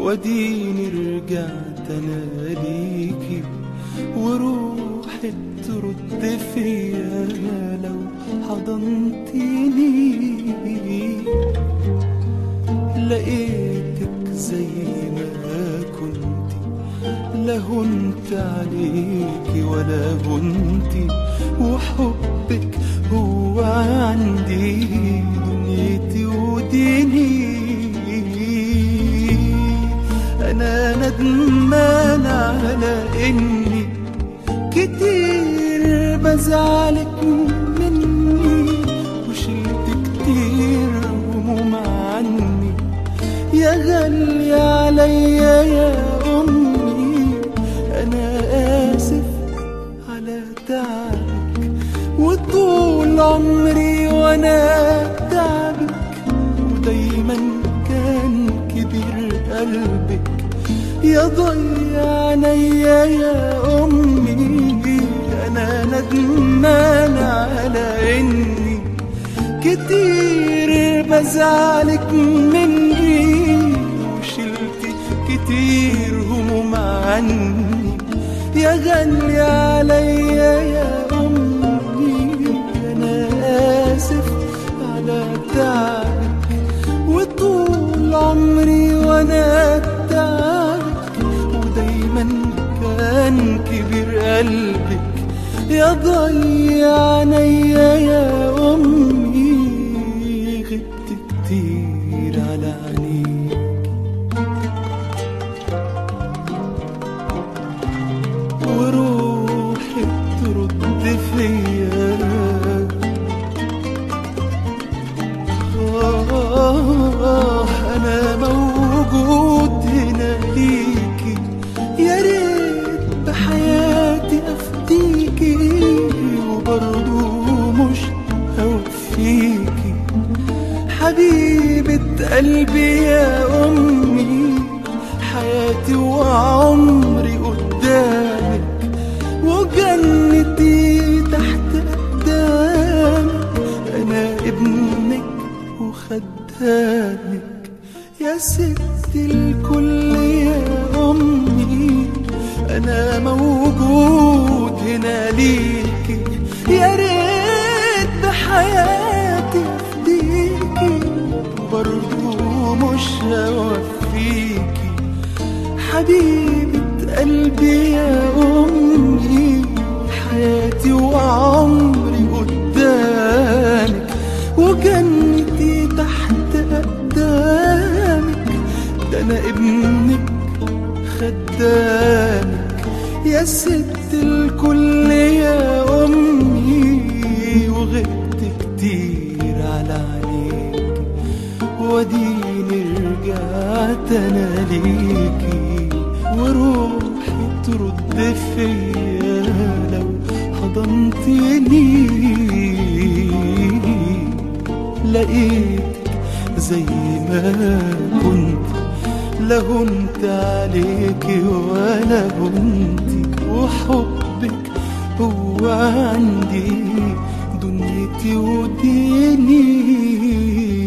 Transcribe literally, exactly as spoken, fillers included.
واديني رجعت انا ليكي وروحي ترد فيا لو حضنتيني. لقيتك زي ما كنتي، لا هنت عليكي ولا هنتي، وحبك هو عندي دنيتي وديني. أنا ندمان على إني كتير بزعلك مني، وشلت كتير هموم عني يا غالية عليا يا أمي. أنا آسف على تعبك وطول عمري وأنا تعبك، ودايما كان كبير قلبك يا ضيع عينيا يا أمي. أنا ندمان على إني كتير بزعلك مني، وشلت كتير هموم عني يا غالية عليا يا أمي. أنا آسف على تعبك وطول عمري وأنا تعبك، ودايما كان كبير قلبك يا ضيع عينيا يا أمي. غبت كتير على عينيك وروحي ترد فيا. آه أنا موجود هنا ليكي، يا ريت بحياتي أفديكي، وبرضو مش هوفيكي حبيبة قلبي يا أمي. حياتي وعمري قدامك وجنتي تحت قدامك. أنا ابنك وخدامك يا ست الكل يا أمي. أنا موجود هنا ليكي، يا ريت بحياتي أفديكي، وبرضو مش هوفيكي حبيبة قلبي يا أمي. حياتي وعمري قدامك وجنتي تحت أقدامك. ده أنا ابنك خدامك يا ست الكل يا أمي. وغبت كتير على عينيك واديني رجعت أنا ليكي، وروحي ترد فيا لو حضنتني. لقيتك زي ما كنت، لا هنت عليكي ولا هنتي، وحبك هو عندي دنيتي وديني.